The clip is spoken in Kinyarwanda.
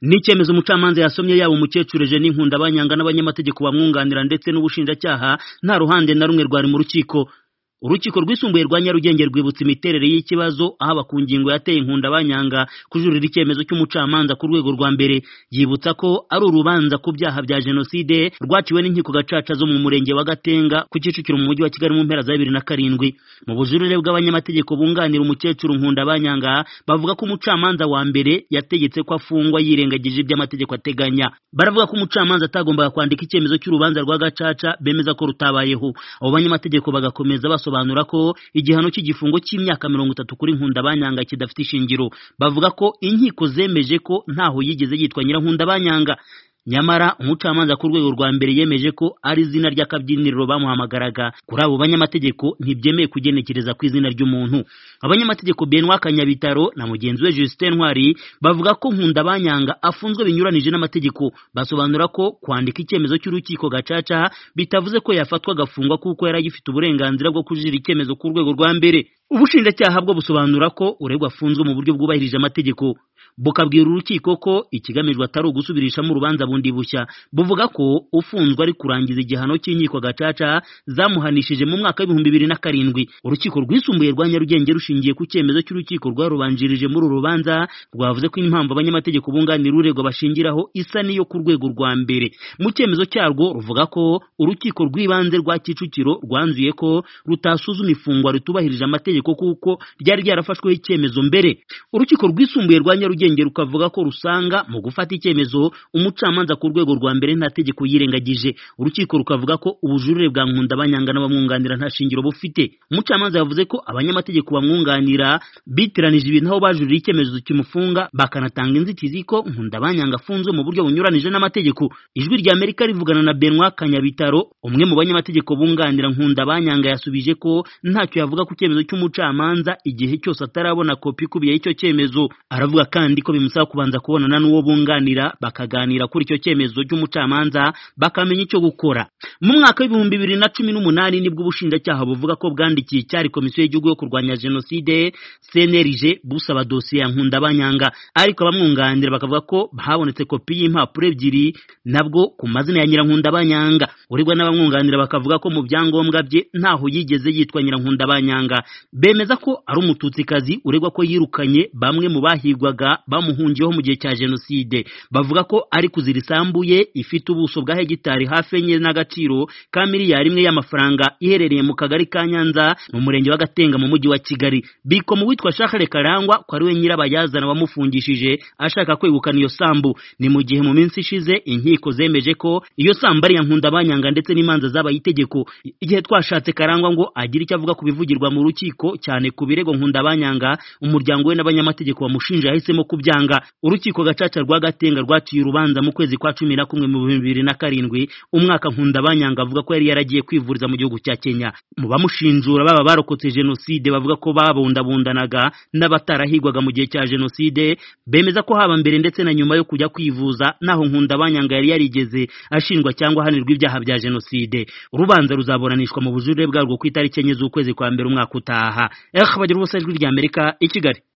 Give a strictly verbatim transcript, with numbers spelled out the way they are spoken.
N'icyemezo umucamanza yasomye yabo umukecuru Eugenie Nkundabanyanga n'abanyamategeko bamwunganira ndetse n'ubushinjacyaha nta ruhande na rumwe rwari mu rukiko. Urukiko rwisumbuye rwa Nyarugenge rwibutsa imiterere y'ikibazo aho ku ngingo yateye Nkundabanyanga kujurira icyemezo cy'umucamanza ku rwego rwa mbere. Yibutsa ko ari urubanza ku byaha bya jenoside rwaciwe n'inkiko gacaca zo mu murenge wa Gatenga ku Kicukiro mu mujyi wa Kigali mu mpera za bibiri na karindwi. Mu bujurire bw'abanyamategeko bunganira umukecuru Nkundabanyanga bavuga ko umucamanza wa mbere yategetse ko afungwa yirengagije iby'amategeko ateganya. Baravuga ko umucamanza atagombaga kwandika icyemezo cy'urubanza rwa gacaca bemeza ko rutabayeho. Abo banyamategeko bagakomeza basobanura ko igihano cy'igifungo cy'imyaka mirongo itatu kuri Nkundabanyanga kidafite ishingiro. Bavuga ko inkiko zemeje ko ntaho yigeze yitwa Nyirankundabanyanga. Nyamara umucamanza ku rwego rwa mbere yemeje ko ari izina ry'akabyiniriro bamuhamagaraga. Kuri abo banyamategeko ntibyemeye kugenekereza ku izina ry'umuntu. Abanyamategeko Benoît Kanyabitaro na mugenzi we Justin Ntwari bavuga ko Nkundabanyanga afunzwe binyuranije n'amategeko. Basobanura ko kwandika icyemezo cy'urukiko gacaca bitavuze ko yafatwa agafungwa kuko yari agifite uburenganzira bwo kujurira icyemezo ku rwego rwa mbere. Ubushinjacyaha bwo busobanura ko uregwa afunzwe mu buryo bwubahirije amategeko. Bukabwira urukiko ko ikigamijwe atari ugusubirishamo urubanza bundi bushya. Buvuga ko ufunzwe ari kurangiza igihano cy'inkiko gacaca zamuhanishije mu mwaka w'ibihumbi bibiri na karindwi. Urukiko rwisumbuye rwa Nyarugenge rushingiye ku cyemezo cy'urukiko rwarubanjirije muri uru rubanza rwavuze ko impamvu abanyamategeko bunganira uregwa bashingiraho isa niyo ku rwego rwa mbere. Mu cyemezo cyarwo ruvuga ko urukiko rw'ibanze rwa Kicukiro rwanzuye ko rutasuzuma ifungwa ritubahirije amategeko kuko ryari ryarafashweho icyemezo mbere. Urukiko rwisumbuye rwa Nyarugenge rukavuga ko rusanga mu gufata icyemezo umucamanza ku rwego rwa mbere nta tegeko yirengagije. Urukiko rukavuga ko ubujurire bwa Nkundabanyanga n'abamwunganira nta shingiro bufite. Umucamanza yavuze ko abanyamategeko bamwunganira bitiranije ibintu aho bajurira icyemezo kimufunga bakanatanga inzitizi ko Nkundabanyanga afunzwe mu buryo bunyuranije n'amategeko. Ijwi rya Amerika rivugana na Benoît Kanyabitaro, umwe mu banyamategeko bunganira Nkundabanyanga, yasubije ko ntacyo yavuga ku cyemezo cy'umucamanza igihe cyose atarabona kopi ikubiye y'icyo cyemezo. Aravuga kandi ko bimusaba kubanza kubonana n'uwo bunganira bakaganira kuri icyo cyemezo cy'umucamanza bakamenya icyo gukora. Mu mwaka w'ibihumbi bibiri na cumi n'umunani nibwo ubushinjacyaha buvuga ko bwandikiye cyari komisiyo y'igihugu yo kurwanya jenoside C N R G busaba dosiye ya Nkundabanyanga, ariko abamwunganira bakavuga ko habonetse kopi y'impapuro ebyiri nabwo ku mazina ya Nyirankundabanyanga. Uregwa n'abamwunganira bakavuga ko mu byangombwa bye ntaho yigeze yitwa Nyirankundabanyanga. Bemeza ko ari umututsikazi uregwa ko yirukanye bamwe mu bahigwaga bamuhungiyeho mu gihe cya jenoside. Bavuga ko ari kuzira isambu ye ifite ubuso bwa hegitari hafi enye n'agaciro ka miliyari imwe y'amafaranga iherereye mu kagari ka Nyanza mu murenge wa Gatenga mu mujyi wa Kigali. Biko mu witwa Charles Karangwa ko ari we nyirabayazana wamufungishije ashaka kwegukana iyo sambu. Ni mu gihe mu minsi ishize inkiko zemeje ko iyo sambu ari ya Nkundabanyanga ndetse n'imanza zabaye itegeko. Igihe twashatse Karangwa ngo agira icyo avuga ku bivugirwa mu rukiko cyane ku birego Nkundabanyanga, umuryango we n'abanyamategeko bamushinja yahisemo kubyanga. Urukiko gacaca rwa Gatenga rwaciye urubanza mu kwezi kwa cumi na kumwe mu bihumbi bibiri na karindwi, umwaka Nkundabanyanga avuga ko yari yaragiye kwivuriza mu gihugu cya Kenya. Mu bamushinjura baba barokotse jenoside bavuga ko babundabundanaga n'abatarahigwaga mu gihe cya jenoside, bemeza ko haba mbere ndetse na nyuma yo kujya kwivuza naho Nkundabanyanga yari yarigeze ashinjwa cyangwa ahanirwa ibyaha bya jenoside. Urubanza ruzaburanishwa mu bujurire bwarwo ku itariki enye z'ukwezi kwa mbere umwaka utaha. Eh bagira ubusajwi rya Amerika i Kigali.